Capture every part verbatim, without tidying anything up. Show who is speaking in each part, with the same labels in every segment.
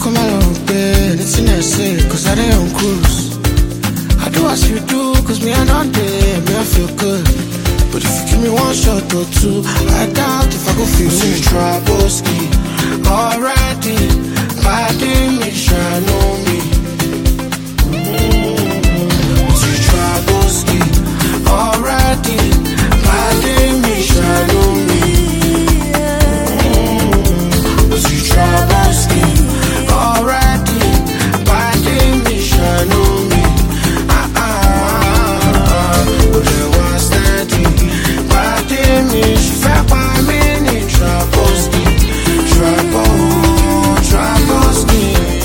Speaker 1: come along, babe. It's in say, cause I didn't on cruise. I do as you do, cause me I not there, me I feel good. But if you give me one shot or two, I doubt if I go feel you try Boski. Already, I didn't make sure I know me. You try Boski. Already, I didn't make sure I know me. You try Boski. Already, I didn't make sure I know me. Ah ah, but there was steady. I didn't make sure I many try Boski. Try Boski, try Boski.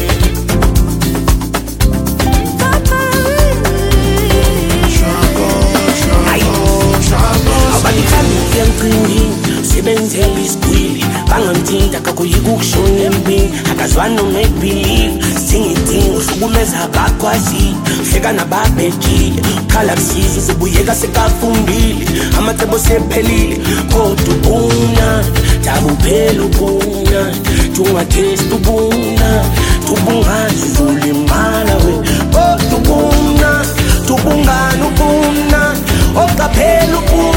Speaker 2: Sibenzela iskwili bangamthinta kakuyika ukushona empini akazwani no make believe singidinga uhlukumeza abakwazi hleka nababhejile ukhala kusiza uzibuyeka sekafundile amacebo sephelile kodwa ubuna tabuphela ubuna tungathesta ubuna tubungadlulimala we kodwa ubuna tubungana ubuna okaphela ubuna